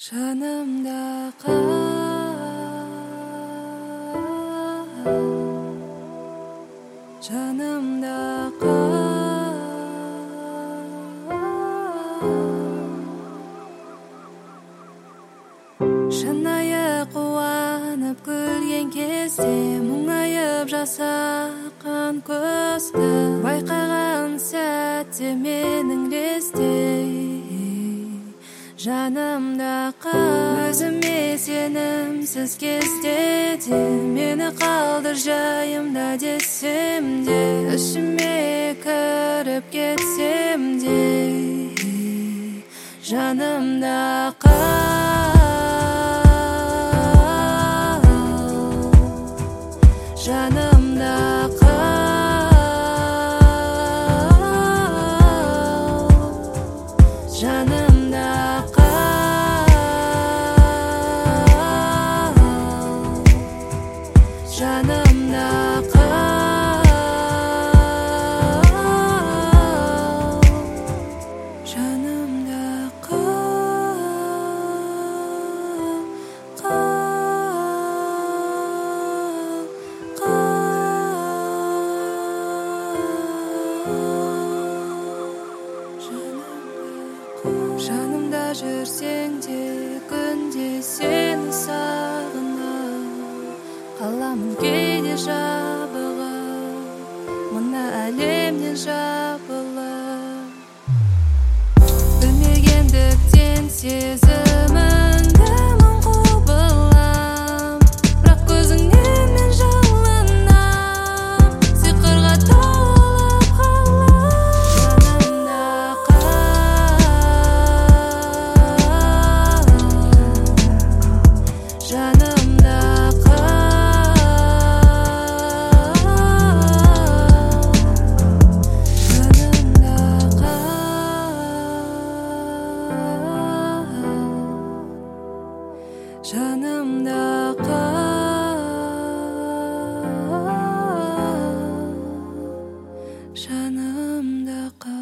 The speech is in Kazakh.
Жанымда қал, жанымда қал. Шынайы қуанып күлген кезде, мұңайып жасаққан көзді байқаған сәтте менің лезде жанымда қал. Өзіме сенімсіз кезде де мені қалдыр жайымда десем де, ішіме кіріп кетсем де жанымда қал, жанымда қал, жанымда қал, жанымда қал, жанымда жанымда жүрсең де күнде сені сағынып қаламын кейде жабығып мына әлемнен жабылып. Білмегендіктен сезіміңді мың құбылам, бірақ көзіңнен мен жалынам, сиқырға толып қалам. Жанымда қал, жанымда қал.